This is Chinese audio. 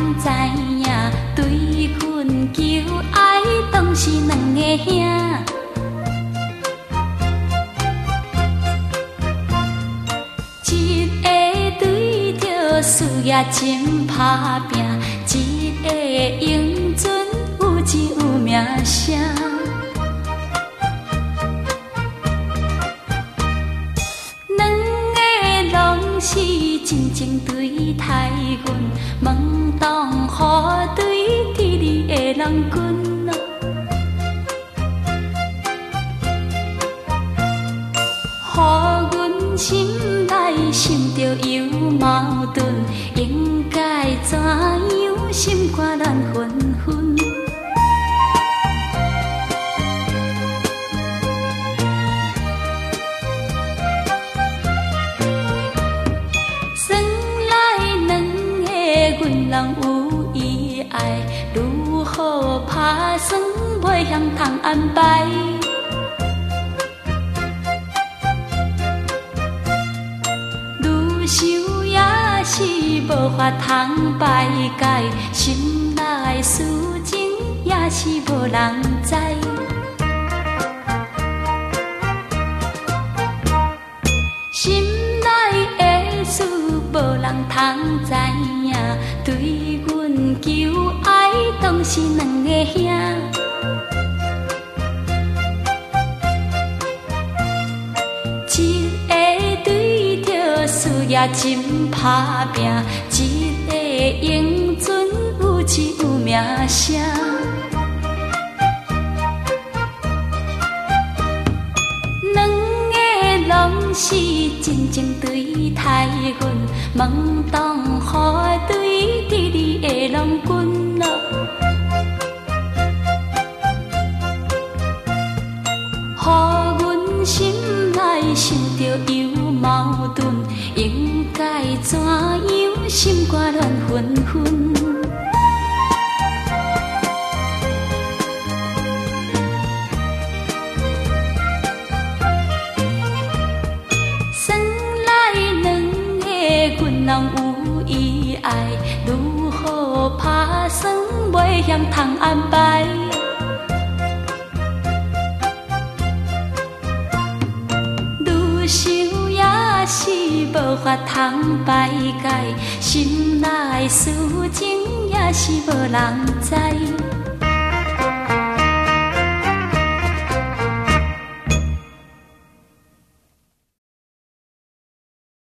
知影，对阮求爱，当是两个兄。一个对着事业真打拼，一个英俊有钱有名声。两个拢是真情对待阮，问当何对天理的人君啊？予阮心内心着有矛盾，应该怎样心肝乱纷纷？算来两个阮人有意爱，如何打算袂晓通安排？想也是无法通排解，心内事情也是无人知。心内的事无人通知影，对阮求爱当是两个兄。事业真打拼，一个英俊有钱有名声。两个拢是真情对待阮，问当何对天理的人君啊？予阮心内想着有矛盾，应该怎样心肝乱纷纷？算来两个阮人有意爱，如何打算袂晓通安排？是无法通排解，心内事情也是无人知。